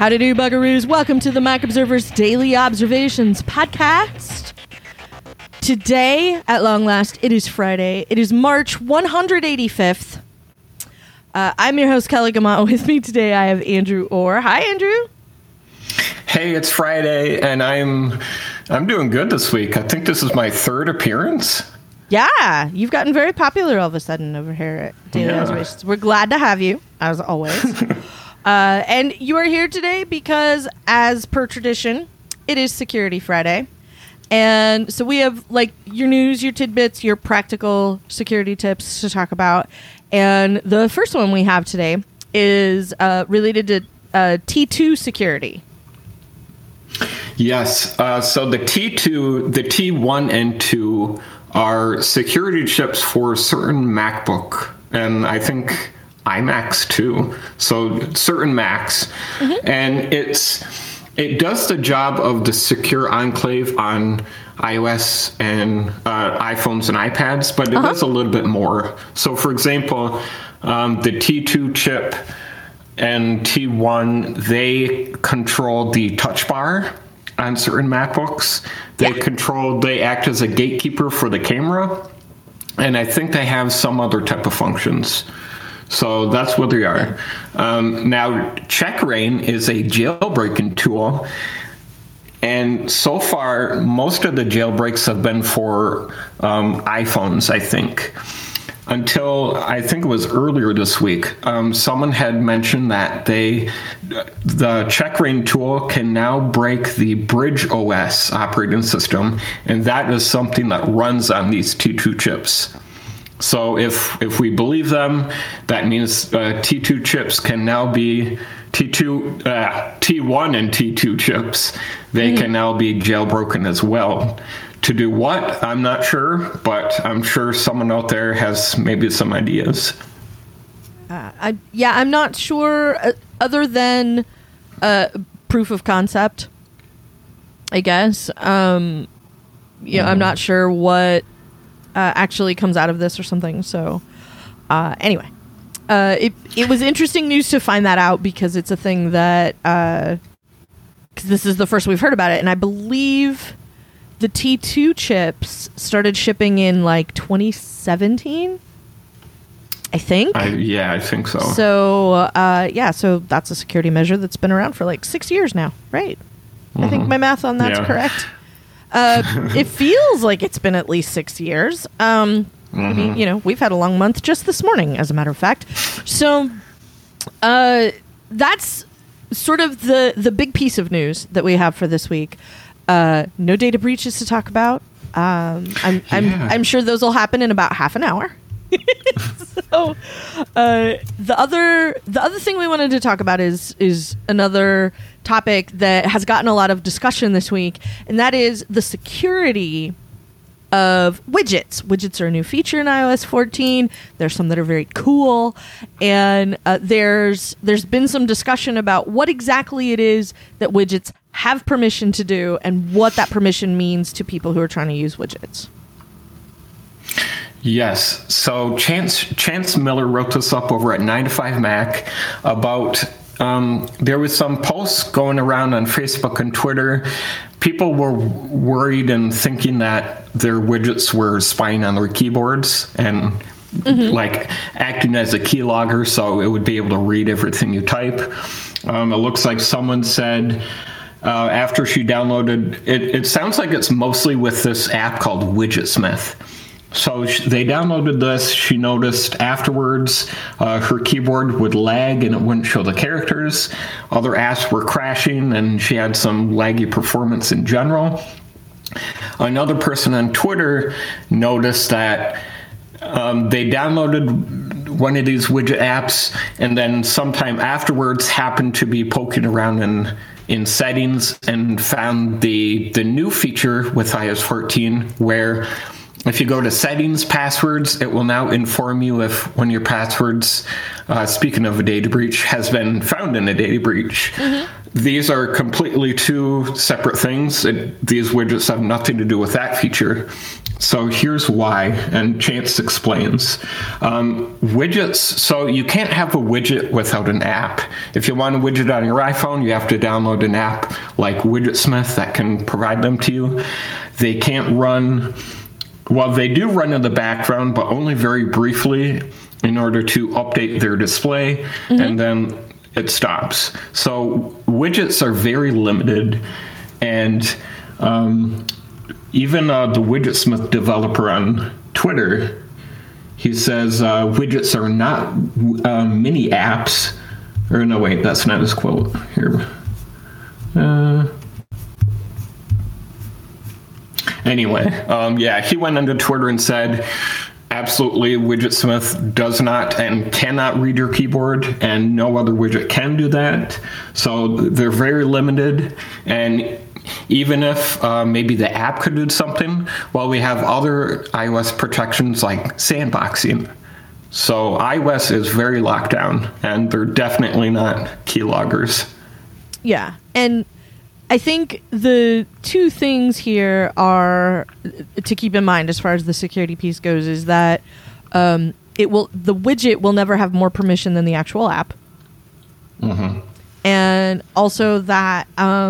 Howdy do, bugaroos. Welcome to the Mac Observer's Daily Observations podcast. Today, at long last, it is Friday. It is March 185th. I'm your host, Kelly Gamat. With me today, I have Andrew Orr. Hi, Andrew. Hey, it's Friday, and I'm doing good this week. I think this is my third appearance. Yeah, you've gotten very popular all of a sudden over here at Daily Observations. We're glad to have you, as always. And you are here today because, as per tradition, it is Security Friday. And so we have, like, your news, your tidbits, your practical security tips to talk about. And the first one we have today is related to T2 security. Yes. So the T2, the T1 and 2 are security chips for certain MacBook, and I think iMacs too. So certain Macs. Mm-hmm. And it does the job of the secure enclave on iOS and iPhones and iPads, but it does a little bit more. So, for example, the T2 chip and T1, they control the touch bar on certain MacBooks. They act as a gatekeeper for the camera, and I think they have some other type of functions. So that's what they are. Now, CheckRain is a jailbreaking tool, and so far, most of the jailbreaks have been for iPhones, I think. Until, I think it was earlier this week, someone had mentioned that the CheckRain tool can now break the Bridge OS operating system, and that is something that runs on these T2 chips. So if we believe them, that means T2 chips can now be T1 and T2 chips. They can now be jailbroken as well. To do what? I'm not sure, but I'm sure someone out there has maybe some ideas. I'm not sure, other than proof of concept, I guess. I'm not sure what actually comes out of this or something. So anyway, it was interesting news to find that out, because it's a thing that, because this is the first we've heard about it, and I believe the T2 chips started shipping in like 2017, I think. I think so. So, so that's a security measure that's been around for like 6 years now, right? Mm-hmm. I think my math on that's correct. It feels like it's been at least 6 years. We've had a long month just this morning, as a matter of fact. So, that's sort of the big piece of news that we have for this week. No data breaches to talk about. I'm sure those will happen in about half an hour. So, the other thing we wanted to talk about is another topic that has gotten a lot of discussion this week, and that is the security of widgets. Widgets are a new feature in iOS 14. There's some that are very cool, and there's been some discussion about what exactly it is that widgets have permission to do, and what that permission means to people who are trying to use widgets. Yes. So Chance Miller wrote this up over at 9to5Mac about there was some posts going around on Facebook and Twitter. People were worried and thinking that their widgets were spying on their keyboards and like acting as a keylogger, so it would be able to read everything you type. It looks like someone said after she downloaded it sounds like it's mostly with this app called Widgetsmith. So they downloaded this. She noticed afterwards her keyboard would lag and it wouldn't show the characters. Other apps were crashing, and she had some laggy performance in general. Another person on Twitter noticed that they downloaded one of these widget apps, and then sometime afterwards happened to be poking around in settings and found the new feature with iOS 14 where if you go to settings, passwords, it will now inform you if one of your passwords, speaking of a data breach, has been found in a data breach. these are completely two separate things. These widgets have nothing to do with that feature. So here's why, and Chance explains. Widgets, so you can't have a widget without an app. If you want a widget on your iPhone, you have to download an app like Widgetsmith that can provide them to you. They can't run, well, they do run in the background, but only very briefly in order to update their display, and then it stops. So widgets are very limited, and even the Widgetsmith developer on Twitter, he says widgets are not mini apps. Or no, wait, that's not his quote. Here. Anyway, yeah, he went onto Twitter and said, absolutely, Widgetsmith does not and cannot read your keyboard, and no other widget can do that. So they're very limited, and even if maybe the app could do something, well, we have other iOS protections like sandboxing. So iOS is very locked down, and they're definitely not keyloggers. Yeah, and I think the two things here are to keep in mind as far as the security piece goes is that the widget will never have more permission than the actual app, and also that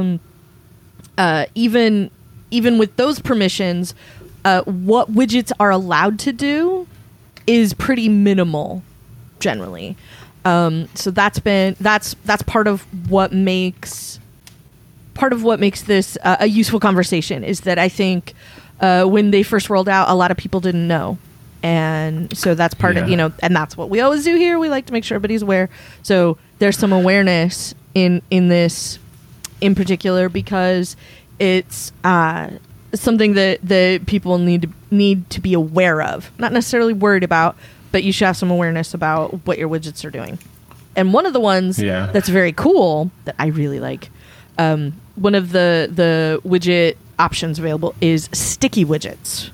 even with those permissions, what widgets are allowed to do is pretty minimal generally. So that's part of what makes this a useful conversation, is that I think when they first rolled out, a lot of people didn't know. And so that's part of, and that's what we always do here. We like to make sure everybody's aware. So there's some awareness in this in particular, because it's something that people need to be aware of. Not necessarily worried about, but you should have some awareness about what your widgets are doing. And one of the ones that's very cool that I really like, one of the widget options available is sticky widgets.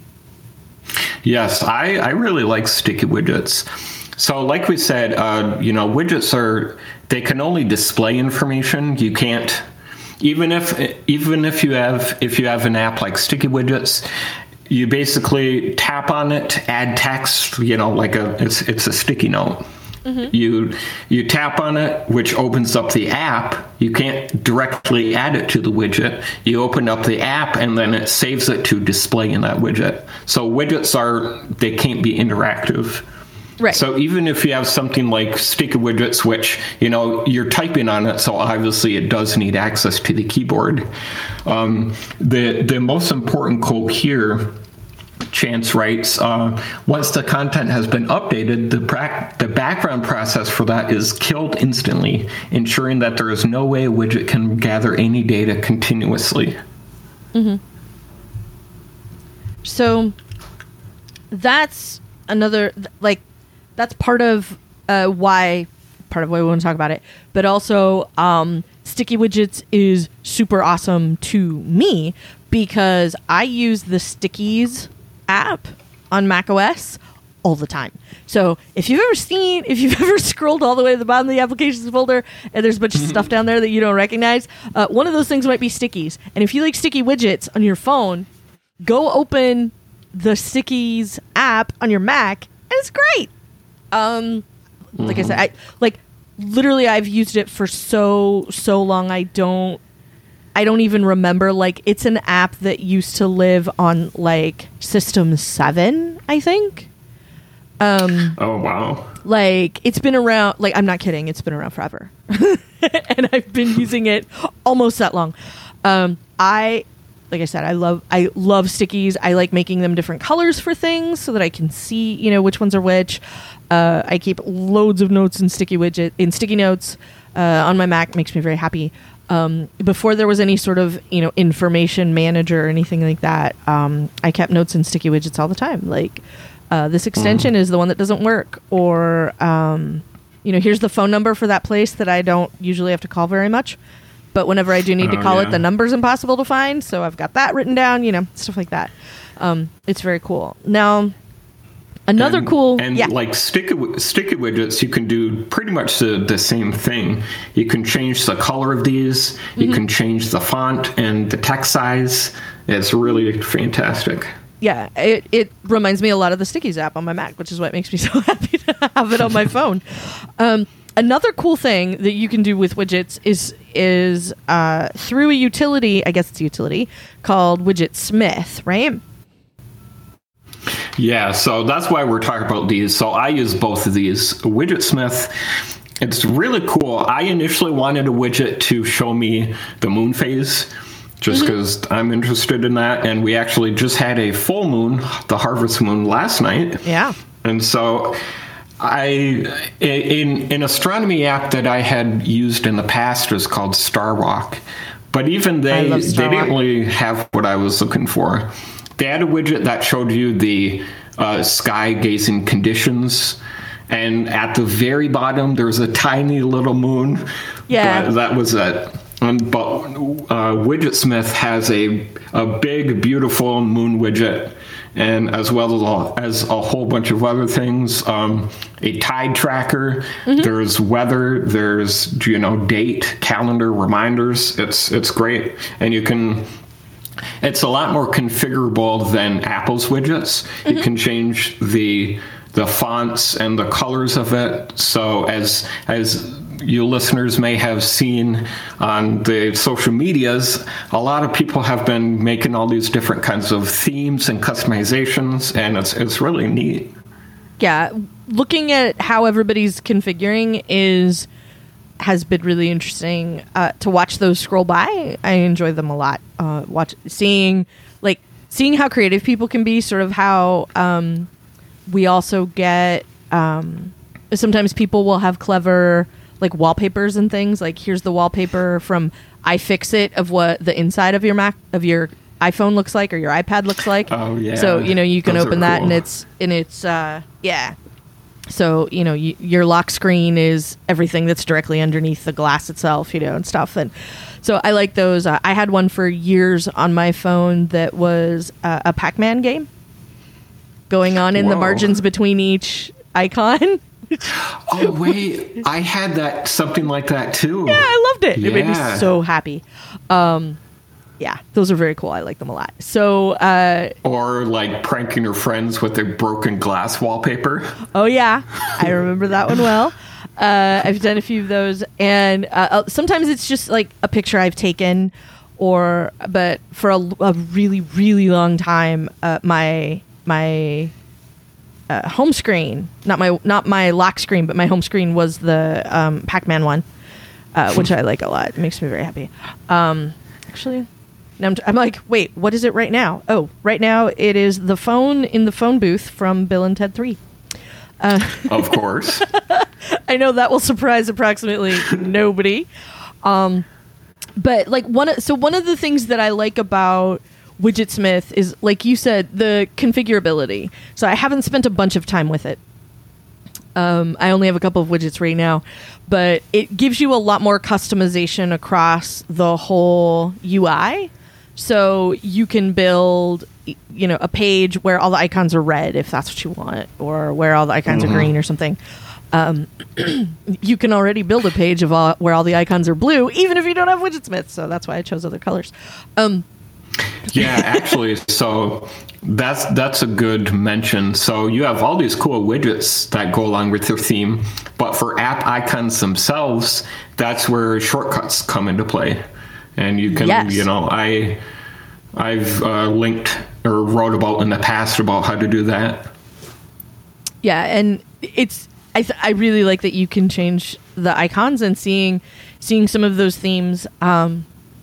Yes, I really like sticky widgets. So like we said, widgets they can only display information. You can't, even if you have an app like Sticky Widgets, you basically tap on it, add text, like it's a sticky note. You tap on it, which opens up the app. You can't directly add it to the widget. You open up the app, and then it saves it to display in that widget. So widgets they can't be interactive. Right. So even if you have something like Sticky Widgets, which, you're typing on it, so obviously it does need access to the keyboard. The most important quote here, Chance writes, once the content has been updated, the background process for that is killed instantly, ensuring that there is no way a widget can gather any data continuously. So that's another, that's part of why we want to talk about it. But also, Sticky Widgets is super awesome to me because I use the Stickies app on macOS all the time. So if you've ever scrolled all the way to the bottom of the applications folder and there's a bunch of stuff down there that you don't recognize, one of those things might be Stickies. And if you like Sticky Widgets on your phone, go open the Stickies app on your Mac, and it's great. Like I said, literally I've used it for so long. I don't even remember. It's an app that used to live on System 7, I think. Oh wow. It's been around, I'm not kidding, it's been around forever. And I've been using it almost that long. Like I said, I love stickies. I like making them different colors for things so that I can see, which ones are which. I keep loads of notes in sticky notes on my Mac. Makes me very happy. Before there was any sort of information manager or anything like that, I kept notes in Sticky Widgets all the time. This extension is the one that doesn't work, or here's the phone number for that place that I don't usually have to call very much. But whenever I do need to call it, the number's impossible to find. So I've got that written down, stuff like that. It's very cool. Now, Another cool, and like sticky widgets, you can do pretty much the same thing. You can change the color of these. You can change the font and the text size. It's really fantastic. Yeah, it reminds me a lot of the Stickies app on my Mac, which is what makes me so happy to have it on my phone. Another cool thing that you can do with widgets is through a utility, I guess it's a utility, called Widgetsmith, right? Yeah, so that's why we're talking about these. So I use both of these. Widgetsmith, it's really cool. I initially wanted a widget to show me the moon phase, just because I'm interested in that. And we actually just had a full moon, the harvest moon, last night. Yeah. And so in astronomy app that I had used in the past was called Starwalk. But even they didn't really have what I was looking for. They had a widget that showed you the sky gazing conditions, and at the very bottom there's a tiny little moon. Yeah, but that was it. But Widgetsmith has a big, beautiful moon widget, and as well as a whole bunch of other things. A tide tracker. There's weather. There's date, calendar, reminders. It's great, and you can. It's a lot more configurable than Apple's widgets. You can change the fonts and the colors of it. So as you listeners may have seen on the social medias, a lot of people have been making all these different kinds of themes and customizations, and it's really neat. Yeah, looking at how everybody's configuring has been really interesting to watch those scroll by. I enjoy them a lot. Seeing how creative people can be, sort of how we also get sometimes people will have clever like wallpapers and things. Like here's the wallpaper from iFixit of what the inside of your your iPhone looks like or your iPad looks like. Oh yeah. So you can open that cool. and it's yeah. So, your lock screen is everything that's directly underneath the glass itself, and stuff. And so I like those. I had one for years on my phone that was a Pac-Man game going on in the margins between each icon. Oh, wait. I had something like that, too. Yeah, I loved it. Yeah. It made me so happy. Yeah, those are very cool. I like them a lot. So, or like pranking your friends with a broken glass wallpaper. Oh yeah, I remember that one well. I've done a few of those, and sometimes it's just like a picture I've taken, but for a really really long time, my home screen, not my lock screen, but my home screen was the Pac-Man one, which I like a lot. It makes me very happy. Actually. I'm like, wait, what is it right now? Oh, right now it is the phone in the phone booth from Bill and Ted 3. Of course. I know that will surprise approximately nobody. But like one of the things that I like about Widgetsmith is, like you said, the configurability. So I haven't spent a bunch of time with it. I only have a couple of widgets right now, but it gives you a lot more customization across the whole UI. So you can build, a page where all the icons are red if that's what you want, or where all the icons are green or something. You can already build a page of where all the icons are blue, even if you don't have Widgetsmith. So that's why I chose other colors. Yeah, actually, so that's a good mention. So you have all these cool widgets that go along with your theme, but for app icons themselves, that's where shortcuts come into play. And you can, I've linked or wrote about in the past about how to do that. Yeah, and I really like that you can change the icons, and seeing some of those themes. In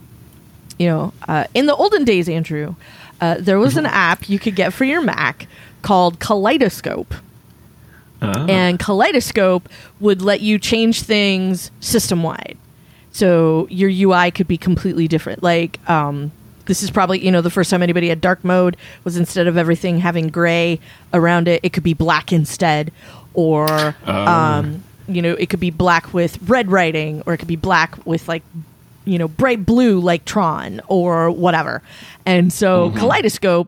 the olden days, Andrew, there was an app you could get for your Mac called Kaleidoscope. And Kaleidoscope would let you change things system-wide. So your UI could be completely different. Like, this is probably, the first time anybody had dark mode was, instead of everything having gray around it, it could be black instead. Or, it could be black with red writing, or it could be black with, like, bright blue like Tron or whatever. And so Kaleidoscope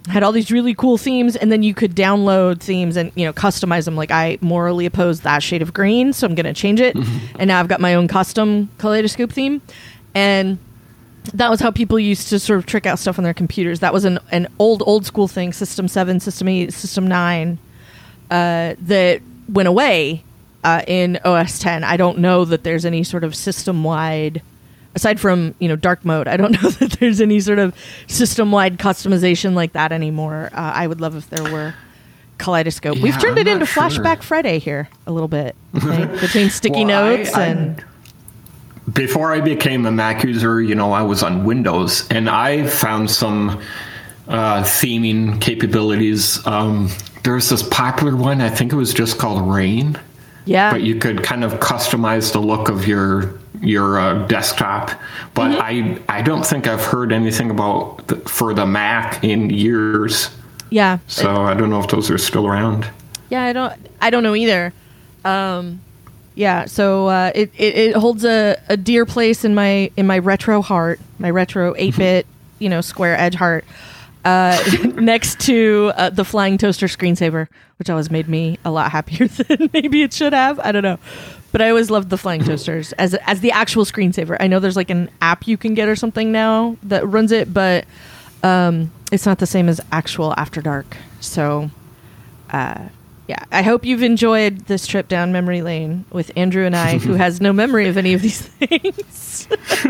had all these really cool themes, and then you could download themes and, customize them. Like, I morally oppose that shade of green, so I'm going to change it. And now I've got my own custom Kaleidoscope theme. And that was how people used to sort of trick out stuff on their computers. That was an old school thing, System 7, System 8, System 9, that went away in OS 10. I don't know that there's any sort of system-wide, aside from, dark mode, I don't know that there's any sort of system-wide customization like that anymore. I would love if there were Kaleidoscope. We've turned it into Flashback Friday here a little bit, I think, between sticky notes and... Before I became a Mac user, I was on Windows, and I found some theming capabilities. There's this popular one, I think it was just called Rain. Yeah. But you could kind of customize the look of your desktop. But I don't think I've heard anything about for the Mac in years. Yeah. So I don't know if those are still around. Yeah, I don't know either. Yeah, so it holds a dear place in my retro heart, my retro 8-bit, square edge heart, next to the Flying Toaster screensaver, which always made me a lot happier than maybe it should have. I don't know. But I always loved the Flying Toasters as the actual screensaver. I know there's like an app you can get or something now that runs it, but it's not the same as actual After Dark. So, yeah, I hope you've enjoyed this trip down memory lane with Andrew and I, who has no memory of any of these things.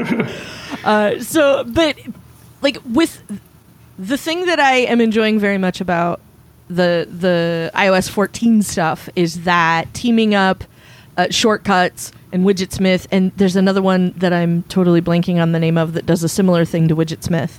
But like with the thing that I am enjoying very much about the iOS 14 stuff is that teaming up shortcuts and Widgetsmith, and there's another one that I'm totally blanking on the name of that does a similar thing to Widgetsmith.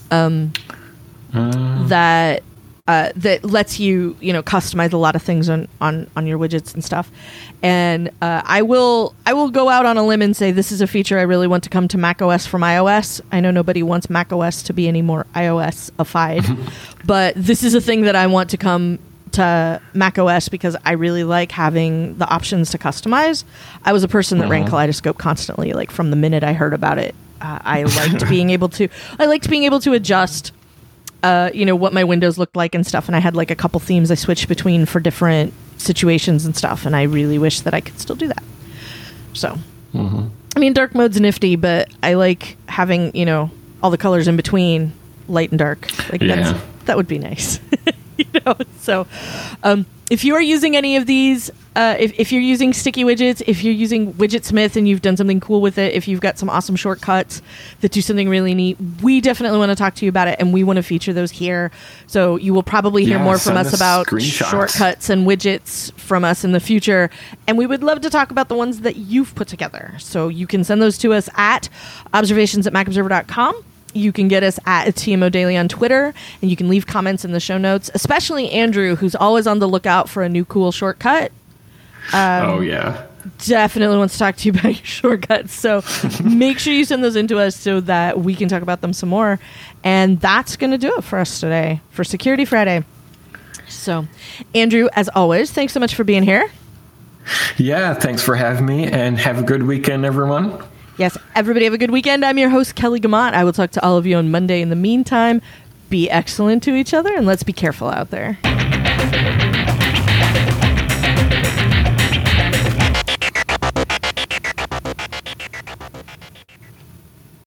That lets you, customize a lot of things on your widgets and stuff. And I will go out on a limb and say this is a feature I really want to come to macOS from iOS. I know nobody wants macOS to be any more iOS-ified, but this is a thing that I want to come to macOS because I really like having the options to customize. I was a person that ran Kaleidoscope constantly, like from the minute I heard about it. I liked being able to adjust what my windows looked like and stuff. And I had like a couple themes I switched between for different situations and stuff. And I really wish that I could still do that. So, I mean, dark mode's nifty, but I like having, all the colors in between light and dark. Like that would be nice. So, if you are using any of these, if you're using sticky widgets, if you're using Widgetsmith and you've done something cool with it, if you've got some awesome shortcuts that do something really neat, we definitely want to talk to you about it, and we want to feature those here. So you will probably hear more from us about shortcuts and widgets from us in the future, and we would love to talk about the ones that you've put together. So you can send those to us at observations@macobserver.com. You can get us at TMO Daily on Twitter, and you can leave comments in the show notes, especially Andrew, who's always on the lookout for a new cool shortcut. Definitely wants to talk to you about your shortcuts. So make sure you send those in to us so that we can talk about them some more. And that's going to do it for us today for Security Friday. So, Andrew, as always, thanks so much for being here. Yeah, thanks for having me, and have a good weekend, everyone. Yes, everybody have a good weekend. I'm your host, Kelly Guimont. I will talk to all of you on Monday. In the meantime, be excellent to each other, and let's be careful out there.